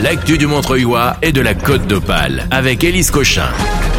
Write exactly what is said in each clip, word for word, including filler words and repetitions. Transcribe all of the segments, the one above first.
l'actu du Montreuillois et de la Côte d'Opale avec Élise Cochin.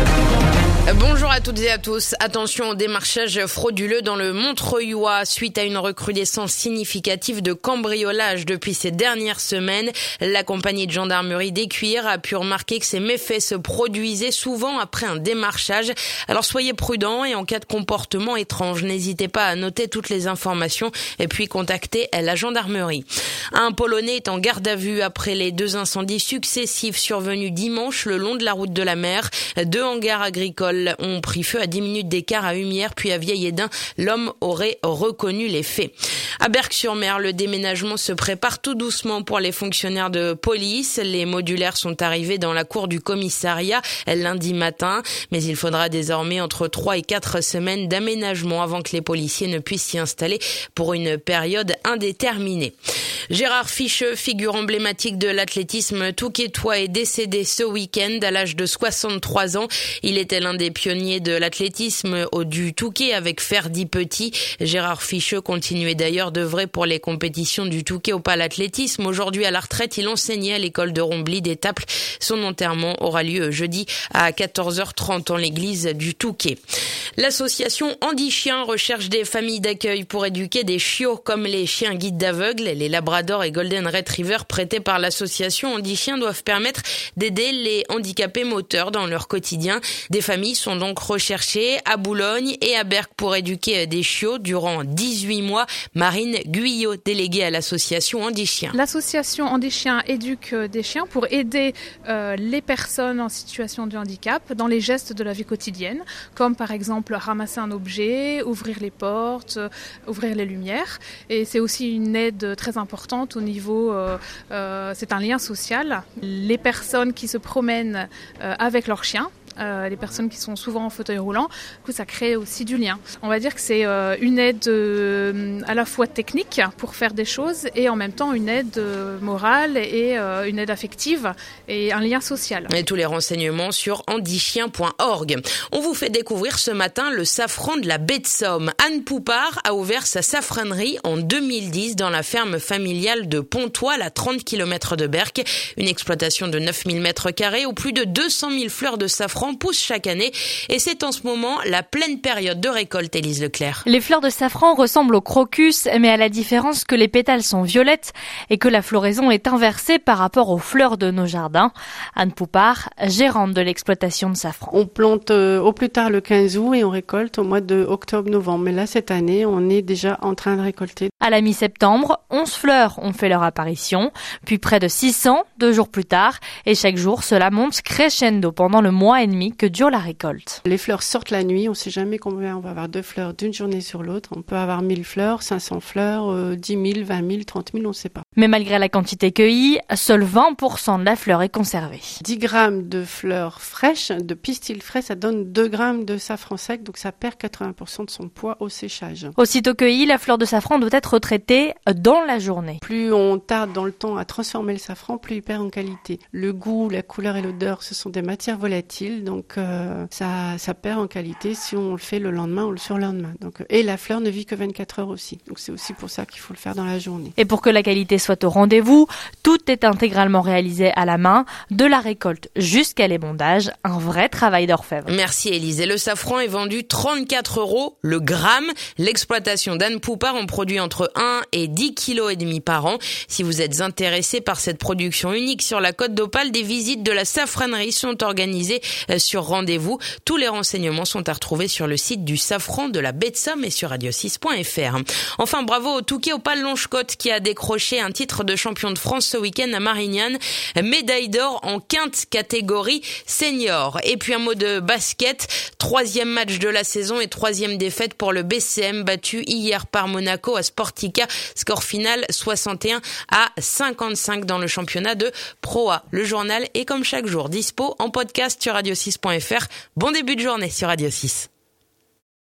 Bonjour à toutes et à tous. Attention au démarchage frauduleux dans le Montreuillois. Suite à une recrudescence significative de cambriolage depuis ces dernières semaines, la compagnie de gendarmerie d'Écuire a pu remarquer que ces méfaits se produisaient souvent après un démarchage. Alors soyez prudents et en cas de comportement étrange, n'hésitez pas à noter toutes les informations et puis contacter la gendarmerie. Un Polonais est en garde à vue après les deux incendies successifs survenus dimanche le long de la route de la mer. Deux hangars agricoles ont pris feu à dix minutes d'écart à Humières puis à Vieil-Édin. L'homme aurait reconnu les faits. À Berck-sur-Mer, le déménagement se prépare tout doucement pour les fonctionnaires de police. Les modulaires sont arrivés dans la cour du commissariat lundi matin, mais il faudra désormais entre trois et quatre semaines d'aménagement avant que les policiers ne puissent s'y installer pour une période indéterminée. Gérard Ficheux, figure emblématique de l'athlétisme touquetois, est décédé ce week-end à l'âge de soixante-trois ans. Il était l'un des pionniers de l'athlétisme au du Touquet avec Ferdy Petit. Gérard Ficheux continuait d'ailleurs d'œuvrer pour les compétitions du Touquet au Palathlétisme. Aujourd'hui à la retraite, il enseignait à l'école de Rombly d'Étaples. Son enterrement aura lieu jeudi à quatorze heures trente en l'église du Touquet. L'association Andy Chien recherche des familles d'accueil pour éduquer des chiots comme les chiens guides d'aveugles. Les Labrador et Golden Retriever prêtés par l'association Andy Chien doivent permettre d'aider les handicapés moteurs dans leur quotidien. Des familles sont donc recherchées à Boulogne et à Berck pour éduquer des chiots durant dix-huit mois. Marine Guyot, déléguée à l'association Andy Chien. L'association Andy Chien éduque des chiens pour aider euh, les personnes en situation de handicap dans les gestes de la vie quotidienne, comme par exemple ramasser un objet, ouvrir les portes, euh, ouvrir les lumières. Et c'est aussi une aide très importante au niveau, euh, euh, c'est un lien social. Les personnes qui se promènent euh, avec leurs chiens, Euh, les personnes qui sont souvent en fauteuil roulant, du coup, ça crée aussi du lien. On va dire que c'est euh, une aide euh, à la fois technique pour faire des choses et en même temps une aide euh, morale et euh, une aide affective et un lien social. Et tous les renseignements sur andy chien point org. On vous fait découvrir ce matin le safran de la baie de Somme. Anne Poupard a ouvert sa safranerie en deux mille dix dans la ferme familiale de Pontoise, à trente kilomètres de Berck. Une exploitation de neuf mille mètres carrés où plus de deux cent mille fleurs de safran poussent chaque année et c'est en ce moment la pleine période de récolte, Élise Leclerc. Les fleurs de safran ressemblent aux crocus, mais à la différence que les pétales sont violettes et que la floraison est inversée par rapport aux fleurs de nos jardins. Anne Poupard, gérante de l'exploitation de safran. On plante euh, au plus tard le quinze août et on récolte au mois de octobre-novembre. Mais là, cette année, on est déjà en train de récolter. À la mi-septembre, onze fleurs ont fait leur apparition, puis près de six cents deux jours plus tard. Et chaque jour, cela monte crescendo pendant le mois et demi que dure la récolte. Les fleurs sortent la nuit, on ne sait jamais combien on va avoir de fleurs d'une journée sur l'autre. On peut avoir mille fleurs, cinq cents fleurs, euh, dix mille, vingt mille, trente mille, on ne sait pas. Mais malgré la quantité cueillie, seul vingt pour cent de la fleur est conservée. dix grammes de fleurs fraîches, de pistils frais, ça donne deux grammes de safran sec, donc ça perd quatre-vingts pour cent de son poids au séchage. Aussitôt cueillie, la fleur de safran doit être traitée dans la journée. Plus on tarde dans le temps à transformer le safran, plus il perd en qualité. Le goût, la couleur et l'odeur, ce sont des matières volatiles, donc euh, ça, ça perd en qualité si on le fait le lendemain ou le surlendemain. Donc, et la fleur ne vit que vingt-quatre heures aussi, donc c'est aussi pour ça qu'il faut le faire dans la journée. Et pour que la qualité soit au rendez-vous, tout est intégralement réalisé à la main, de la récolte jusqu'à l'ébondage, un vrai travail d'orfèvre. Merci Élise. Et le safran est vendu trente-quatre euros le gramme. L'exploitation d'Anne Poupard en produit entre un et dix kilos et demi par an. Si vous êtes intéressé par cette production unique sur la Côte d'Opale, des visites de la safranerie sont organisées sur rendez-vous. Tous les renseignements sont à retrouver sur le site du safran de la baie de Somme et sur radio six point f r. Enfin, bravo au Touquet Opale Longe-Côte qui a décroché un titre de champion de France ce week-end à Marignane. Médaille d'or en quinte catégorie senior. Et puis un mot de basket. Troisième match de la saison et troisième défaite pour le B C M battu hier par Monaco à Sportica. Score final soixante et un à cinquante-cinq dans le championnat de Pro A. Le journal est comme chaque jour dispo en podcast sur radio six point f r. Bon début de journée sur Radio six.